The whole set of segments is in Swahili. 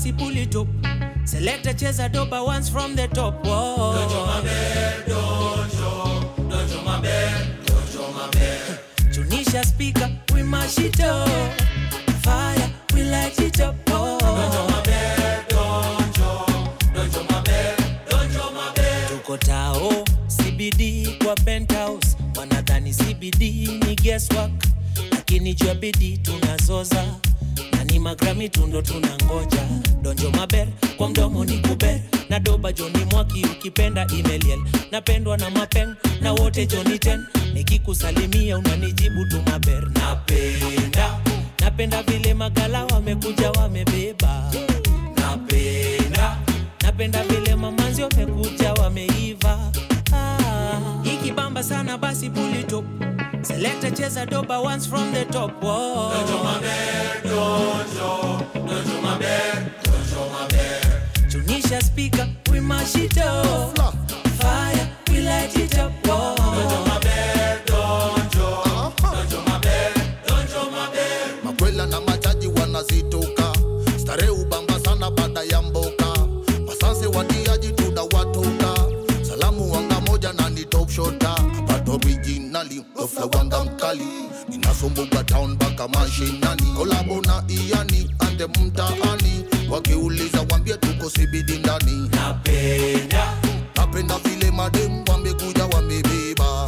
basi pull it up. Selector cheza doba once from the top. Whoa. Dojo maber, dojo maber, dojo maber. Tunisha speaker, we mash it up. Fire, we light it up. Oh. Dojo maber, dojo maber, dojo maber. Tuko tao, CBD kwa penthouse. Wanadhani CBD ni guesswork, lakini jua bidii tunazoza. Na ni magrami tundo tunangoja. Donjo maber, kwa mdomo ni kuber. Na doba Johnny Mwaki ukipenda email. Napendwa na mapeng, na wote Johnny 10. Nikikusalimia unanijibu tu maber. Napenda vile magala wamekuja wamebeba. Napenda vile mamanzi wamekuja wameiva. Ikibamba sana basi pull it up. Selector cheza doba once from the top. Whoa. Dojo maber, dojo maber, dojo maber. Tunisha speaker, we mash it up. Fire, we light it up. Whoa. Dojo maber, dojo maber, dojo maber. Makwela na machaji wanazitoka. Stare ubamba sana baada ya mboka. Masanse watiaji tunawatoka. Salamu wanga moja na ni top shota. But originally, ofla wanga mkali. Ninasumbuka town baka mashinani. Kolabo na Iani, ande mtaani. Wakiuliza wambie tuko CBD ndani. Napenda vile madem wamekuja wamebeba.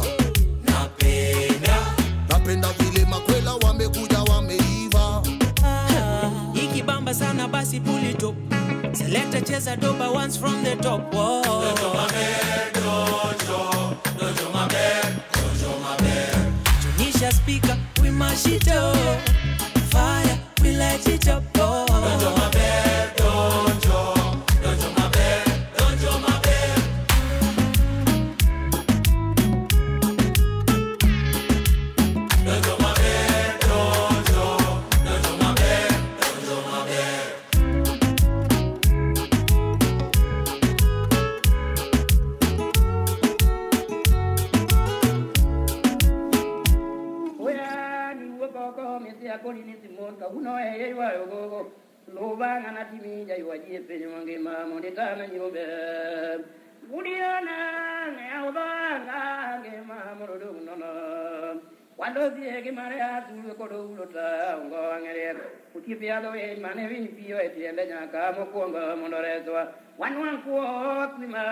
Napenda vile makwela wamekuja wameiva. Ikibamba sana basi pull it up. Selector cheza doba once from the top. Whoa. Dojo maber, dojo maber, dojo maber. Tunisha speaker, we mash it up. Fire, we light it up. Oh. Dojo maber, dojo maber, dojo maber. Dojo maber, dojo maber, dojo maber. Uno ewa yogo loba ngana timi ja yuaji penyo ngema mondeta na nyobe budiana ne awanga ngema morodo nono wando die ke mare atu ko do lota ngo ngere utipia do e mane vin pio e tiende nyaka mokongo mondorezo wanwan ko klima